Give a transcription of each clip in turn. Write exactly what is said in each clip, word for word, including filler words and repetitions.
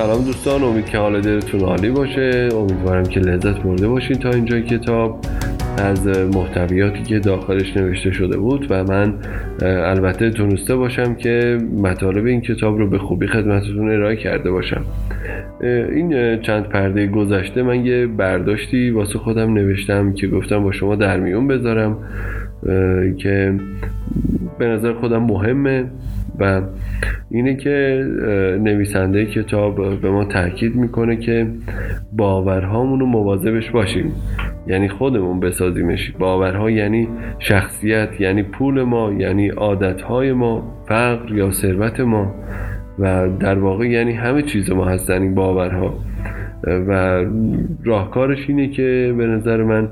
سلام دوستان، امید که حال دلتون عالی باشه. امیدوارم که لذت برده باشین تا اینجای کتاب از محتویاتی که داخلش نوشته شده بود و من البته تونسته باشم که مطالب این کتاب رو به خوبی خدمتتون ارائه کرده باشم. این چند پرده گذشته من یه برداشتی واسه خودم نوشتم که گفتم با شما در میون بذارم که به نظر خودم مهمه و اینه که نویسنده کتاب به ما تاکید میکنه که باورهامون رو مواظبش باشیم، یعنی خودمون بسازیمش. باورها یعنی شخصیت، یعنی پول ما، یعنی عادتهای ما، فقر یا ثروت ما و در واقع یعنی همه چیز ما هستن این باورها. و راهکارش اینه که به نظر من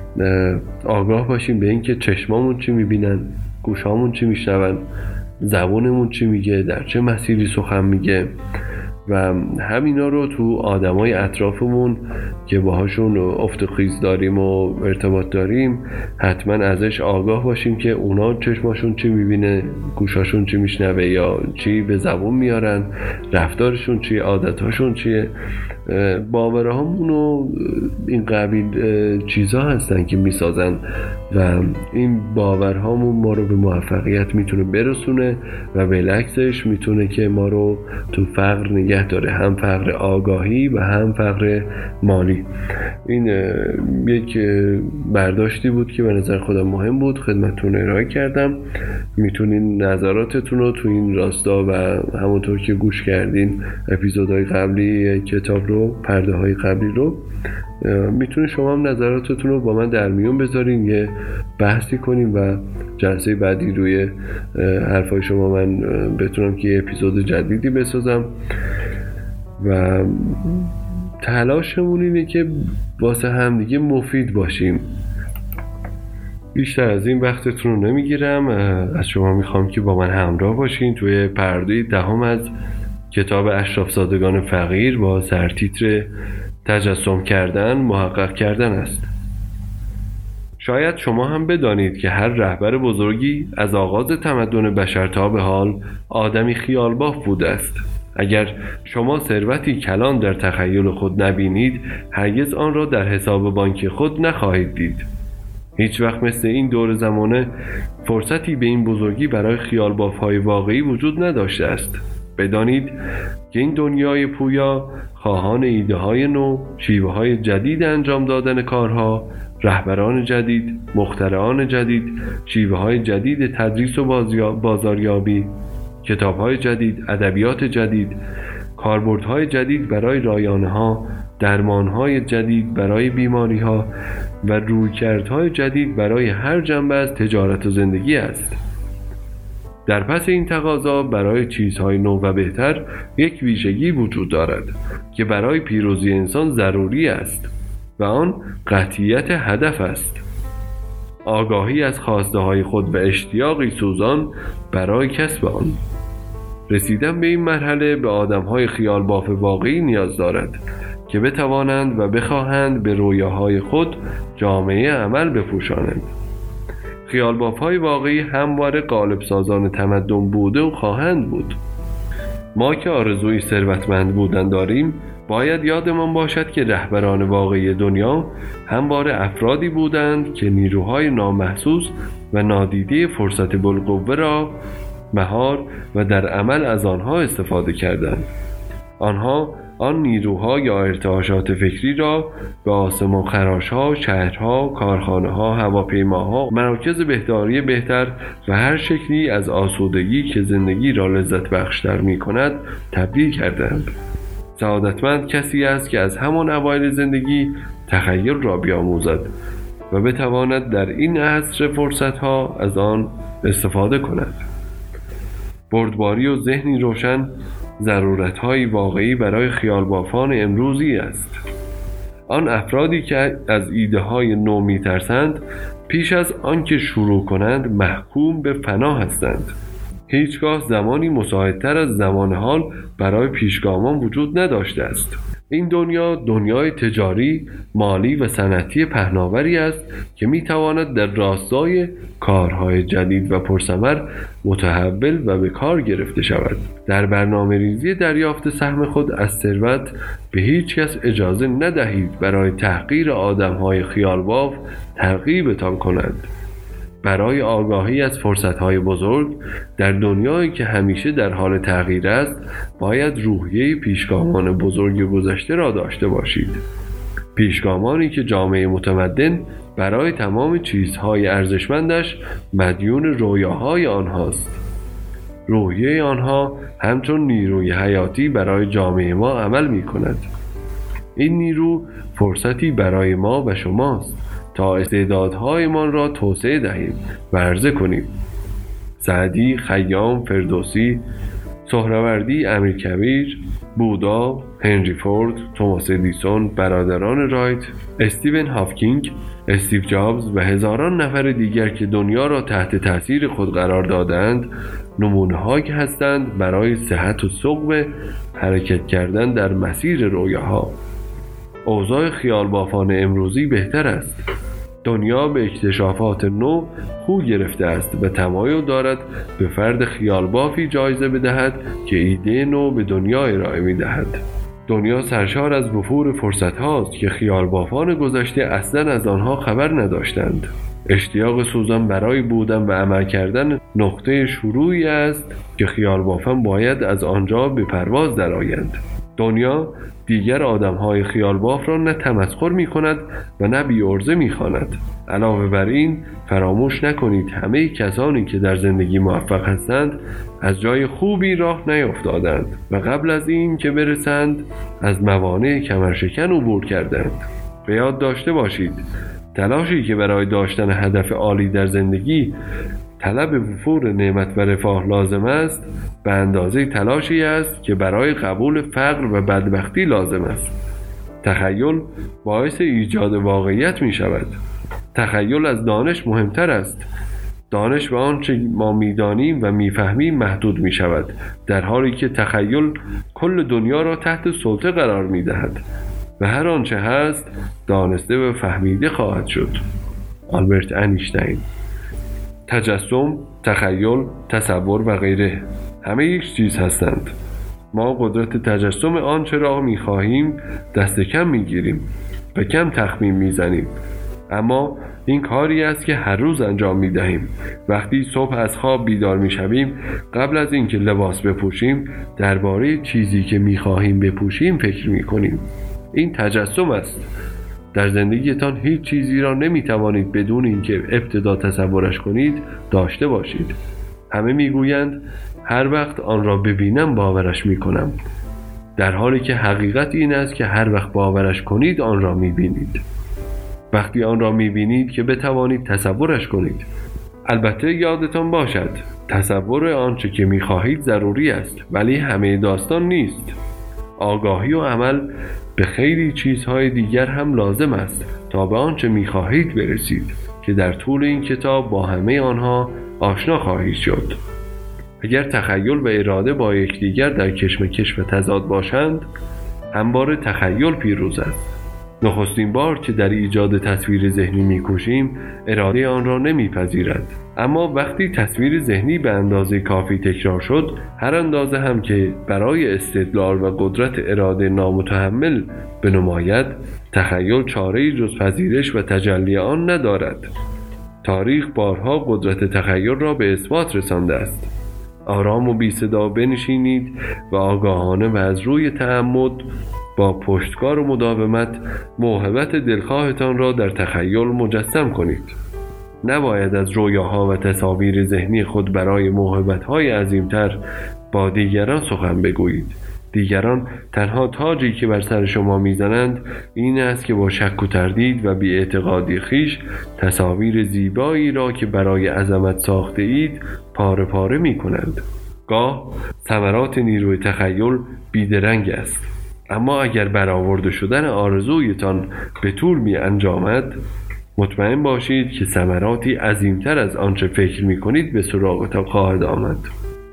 آگاه باشیم به این که چشمامون چی میبینن، گوشامون چی میشنون، زبانمون چی میگه، در چه مسیری سخن میگه و همینا رو تو آدمای اطرافمون که باهاشون افت و خیز داریم و ارتباط داریم حتما ازش آگاه باشیم که اونا چشماشون چی میبینه، گوشاشون چی میشنوه یا چی به زبون میارن، رفتارشون چیه، عادتاشون چیه. باورهامون و این قبیل چیزا هستن که میسازن و این باورهامون ما رو به موفقیت میتونه برسونه و بالعکسش میتونه که ما رو تو فقر نگه داره، هم فقر آگاهی و هم فقر مالی. این یک برداشتی بود که به نظر خودم مهم بود، خدمتتون ارائه کردم. میتونین نظراتتون رو تو این راستا و همونطور که گوش کردین اپیزودهای قبلی کتاب رو، پرده های قبلی رو، میتونین شما هم نظراتتون رو با من در میون بذارین، یه بحثی کنیم و جلسه بعدی روی حرفای شما من بتونم که یه اپیزود جدیدی بسازم. و تلاشمون اینه که واسه همدیگه مفید باشیم. بیشتر از این وقتتون رو نمیگیرم، از شما میخوام که با من همراه باشین توی پرده دهم از کتاب اشراف زادگان فقیر با سرتیتر تجسم کردن محقق کردن است. شاید شما هم بدانید که هر رهبر بزرگی از آغاز تمدن بشر تا به حال آدمی خیالباف بوده است. اگر شما ثروتی کلان در تخیل خود نبینید، هرگز آن را در حساب بانک خود نخواهید دید. هیچ وقت مثل این دور زمانه فرصتی به این بزرگی برای خیالباف‌های واقعی وجود نداشته است. بدانید که این دنیای پویا خواهان ایده های نو، شیوه های جدید انجام دادن کارها، رهبران جدید، مخترعان جدید، شیوه های جدید تدریس و بازاریابی، کتاب های جدید، ادبیات جدید، کاربردهای جدید برای رایانه ها، درمان های جدید برای بیماری ها و رویکردهای جدید برای هر جنبه از تجارت و زندگی است. در پس این تقاضا برای چیزهای نو و بهتر یک ویژگی وجود دارد که برای پیروزی انسان ضروری است و آن قطعیت هدف است. آگاهی از خواسته های خود و اشتیاقی سوزان برای کسب آن. رسیدن به این مرحله به آدم های خیال باف واقعی نیاز دارد که بتوانند و بخواهند به رویاهای خود جامعه عمل بپوشانند. خیالباف‌های واقعی همواره غالب سازان تمدن بوده و خواهند بود. ما که آرزوی ثروتمند بودن داریم، باید یادمان باشد که رهبران واقعی دنیا همواره افرادی بودند که نیروهای نامحسوس و نادیده فرصت بالقوه را مهار و در عمل از آنها استفاده کردند. آنها آن نیروها یا ارتعاشات فکری را به آسمان خراش‌ها، شهرها، کارخانه‌ها، هواپیماها، مراکز بهداری بهتر و هر شکلی از آسودگی که زندگی را لذت بخشتر می‌کند تبدیل کردند. سعادتمند کسی است که از همان اوایل زندگی تخیل را بیاموزد و بتواند در این عصر فرصت‌ها از آن استفاده کند. بردباری و ذهنی روشن ضرورت‌های واقعی برای خیالبافان امروزی است. آن افرادی که از ایده‌های نو می‌ترسند پیش از آنکه شروع کنند محکوم به فنا هستند. هیچگاه زمانی مساعدتر از زمان حال برای پیشگامان وجود نداشته است. این دنیا دنیای تجاری، مالی و صنعتی پهناوری است که میتواند در راستای کارهای جدید و پرثمر متحول و به کار گرفته شود. در برنامه ریزی دریافت سهم خود از ثروت به هیچ کس اجازه ندهید برای تحقیر آدمهای خیالباف ترغیبتان کنند. برای آگاهی از فرصتهای بزرگ در دنیایی که همیشه در حال تغییر است، باید روحیه پیشگامان بزرگ گذشته را داشته باشید. پیشگامانی که جامعه متمدن برای تمام چیزهای ارزشمندش مدیون رویاهای آنهاست. روحیه آنها همچون نیروی حیاتی برای جامعه ما عمل می کند. این نیرو فرصتی برای ما و شماست تا استعدادهایمان را توسعه دهیم و عرضه کنیم. سعدی، خیام، فردوسی، سهروردی، امیرکبیر، بودا، هنری فورد، توماس ادیسون، برادران رایت، استیون هاکینگ، استیو جابز و هزاران نفر دیگر که دنیا را تحت تاثیر خود قرار دادند، نمونه‌هایی هستند برای صحت و ثقب حرکت کردن در مسیر رویاها. اوضاع خیالبافانه امروزی بهتر است. دنیا به اکتشافات نو خو گرفته است و تمایل دارد به فرد خیالبافی جایزه بدهد که ایده نو به دنیا ارائه می‌دهد. دنیا سرشار از وفور فرصت هاست که خیالبافان گذشته اصلا از آنها خبر نداشتند. اشتیاق سوزان برای بودن و عمل کردن نقطه شروعی است که خیالبافان باید از آنجا به پرواز درآیند. دنیا دیگر آدم‌های خیالباف را نه تمسخر می‌کند و نه بی‌عرضه می‌خواند. علاوه بر این فراموش نکنید همه کسانی که در زندگی موفق هستند از جای خوبی راه نیفتادند و قبل از این که برسند از موانع کمرشکن عبور کردند. به یاد داشته باشید تلاشی که برای داشتن هدف عالی در زندگی طلب وفور نعمت و رفاه لازم است به اندازه تلاشی است که برای قبول فقر و بدبختی لازم است. تخیل باعث ایجاد واقعیت می شود. تخیل از دانش مهمتر است. دانش به آنچه ما می‌دانیم و می‌فهمیم محدود می شود، در حالی که تخیل کل دنیا را تحت سلطه قرار می دهد و هر آنچه هست دانسته و فهمیده خواهد شد. آلبرت اینشتین. تجسم، تخیل، تصور و غیره همه یک چیز هستند. ما قدرت تجسم آنچه را می‌خواهیم دست کم می‌گیریم و کم تخمین می‌زنیم، اما این کاری است که هر روز انجام می‌دهیم. وقتی صبح از خواب بیدار می‌شویم، قبل از اینکه لباس بپوشیم درباره چیزی که می‌خواهیم بپوشیم فکر می‌کنیم. این تجسم است. در زندگیتان هیچ چیزی را نمی‌توانید بدون اینکه ابتدا تصورش کنید داشته باشید. همه می‌گویند هر وقت آن را ببینم باورش می‌کنم، در حالی که حقیقت این است که هر وقت باورش کنید آن را می‌بینید. وقتی آن را می‌بینید که بتوانید تصورش کنید. البته یادتان باشد تصور آنچه که می‌خواهید ضروری است، ولی همه داستان نیست. آگاهی و عمل به خیلی چیزهای دیگر هم لازم است تا به آنچه می‌خواهید برسید که در طول این کتاب با همه آنها آشنا خواهید شد. اگر تخیل و اراده با یکدیگر در کشمکش و تضاد باشند، همواره تخیل پیروز است. نخستین بار که در ایجاد تصویر ذهنی می‌کوشیم، اراده آن را نمی‌پذیرد. اما وقتی تصویر ذهنی به اندازه کافی تکرار شد، هر اندازه هم که برای استدلال و قدرت اراده نامتحمل بنماید، تخیل چاره‌ای جز پذیرش و تجلی آن ندارد. تاریخ بارها قدرت تخیل را به اثبات رسانده است. آرام و بی صدا بنشینید و آگاهانه و از روی تعمد با پشتکار و مداومت موهبت دلخواهتان را در تخیل مجسم کنید. نباید از رویاها و تصاویر ذهنی خود برای موهبت‌های عظیمتر با دیگران سخن بگویید. دیگران تنها تاجی که بر سر شما میزنند این است که با شک و تردید و بی‌اعتقادی خویش تصاویر زیبایی را که برای عظمت ساخته اید پاره پاره می کنند. گاه ثمرات نیروی تخیل بیدرنگ است، اما اگر برآورده شدن آرزویتان به طول می انجامد، مطمئن باشید که ثمراتی عظیمتر از آنچه فکر می کنید به سراغتان خواهد آمد.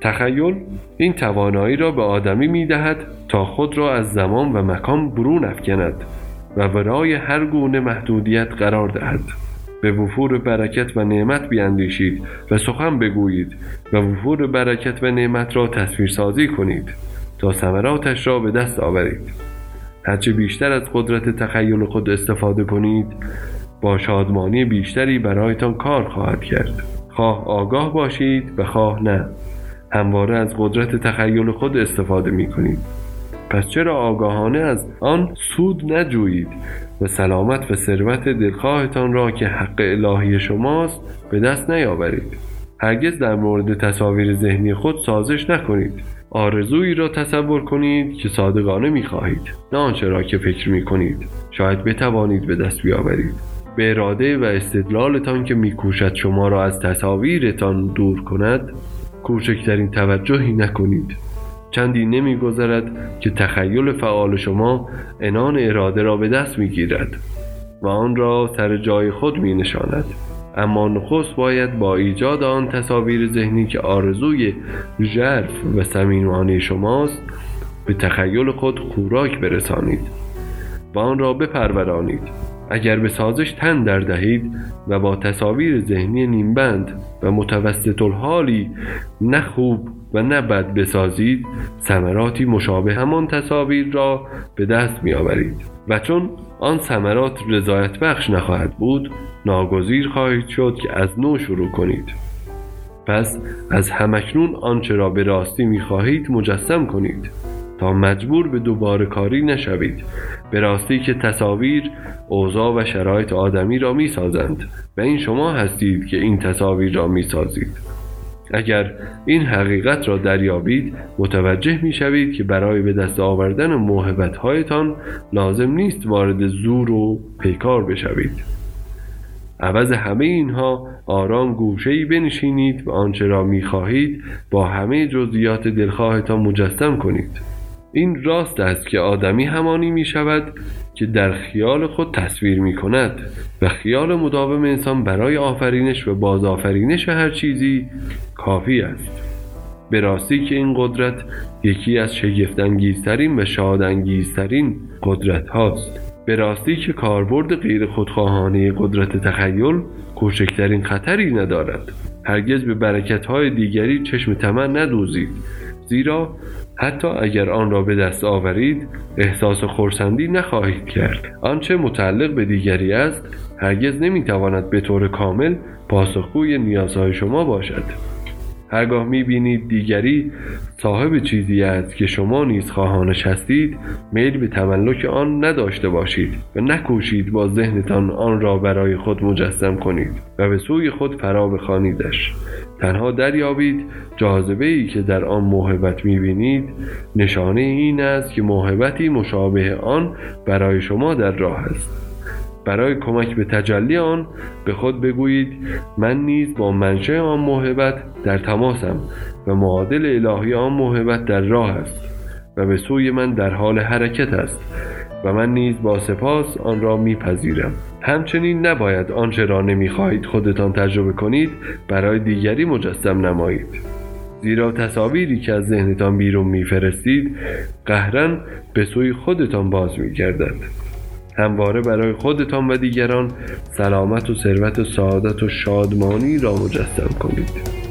تخیل این توانایی را به آدمی می‌دهد تا خود را از زمان و مکان برون افکند و ورای هر گونه محدودیت قرار دهد. به وفور برکت و نعمت بیاندیشید و سخن بگویید و وفور برکت و نعمت را تصویرسازی کنید تا ثمراتش را به دست آورید. هرچه بیشتر از قدرت تخیل خود استفاده کنید، با شادمانی بیشتری برایتان کار خواهد کرد. خواه آگاه باشید و خواه نه، همواره از قدرت تخیل خود استفاده می کنید. پس چرا آگاهانه از آن سود نجویید و سلامت و ثروت دلخواهتان را که حق الهی شماست به دست نیاورید؟ هرگز در مورد تصاویر ذهنی خود سازش نکنید. آرزویی را تصور کنید که صادقانه می خواهید، نه آنچه را که فکر می کنید. شاید بتوانید به دست بیاورید. به اراده و استدلالتان که می کوشد شما را از تصاویرتان دور کند کوچکترین توجهی نکنید. چندی نمی گذرد که تخیل فعال شما عنان اراده را به دست می گیرد و آن را سر جای خود می نشاند. اما نخست باید با ایجاد آن تصاویر ذهنی که آرزوی ژرف و صمیمانه شماست به تخیل خود خوراک برسانید و آن را بپرورانید. اگر به سازش تن در دهید و با تصاویر ذهنی نیمبند و متوسط الحالی نه خوب و نه بد بسازید، ثمراتی مشابه همان تصاویر را به دست می آورید و چون آن ثمرات رضایت بخش نخواهد بود، ناگزیر خواهید شد که از نو شروع کنید. پس از همکنون آنچه را به راستی می خواهید مجسم کنید تا مجبور به دوباره کاری نشوید. به راستی که تصاویر اوضاع و شرایط آدمی را می سازند و این شما هستید که این تصاویر را می سازید. اگر این حقیقت را دریابید، متوجه می شوید که برای به دست آوردن موهبت‌هایتان لازم نیست وارد زور و پیکار بشوید. عوض همه اینها آرام گوشه‌ای بنشینید و آنچه را می خواهید با همه جزئیات دلخواهتان مجسم کنید. این راست است که آدمی همانی می شود که در خیال خود تصویر می کند و خیال مداوم انسان برای آفرینش و بازآفرینش هر چیزی کافی است. به راستی که این قدرت یکی از شگفت‌انگیزترین و شادانگیزترین قدرت هاست. به راستی که کاربرد غیر خودخواهانه قدرت تخیل کوچکترین خطری ندارد. هرگز به برکت‌های دیگری چشم طمع ندوزید، زیرا حتی اگر آن را به دست آورید احساس خرسندی نخواهید کرد. آنچه متعلق به دیگری است هرگز نمیتواند به طور کامل پاسخگوی نیازهای شما باشد. هرگاه میبینید دیگری صاحب چیزی است که شما نیز خواهانش هستید، میل به تملک آن نداشته باشید و نکوشید با ذهنتان آن را برای خود مجسم کنید و به سوی خود فرا بخوانیدش. تنها دریابید جاذبه‌ای که در آن موهبت می‌بینید نشانه این است که موهبتی مشابه آن برای شما در راه است. برای کمک به تجلی آن به خود بگویید من نیز با منشأ آن موهبت در تماسم و معادل الهی آن موهبت در راه است و به سوی من در حال حرکت است و من نیز با سپاس آن را میپذیرم. همچنین نباید آنچه را نمیخواهید خودتان تجربه کنید برای دیگری مجسم نمایید، زیرا تصاویری که از ذهنتان بیرون میفرستید قهراً به سوی خودتان باز میگردد. همواره برای خودتان و دیگران سلامت و ثروت و سعادت و شادمانی را مجسم کنید.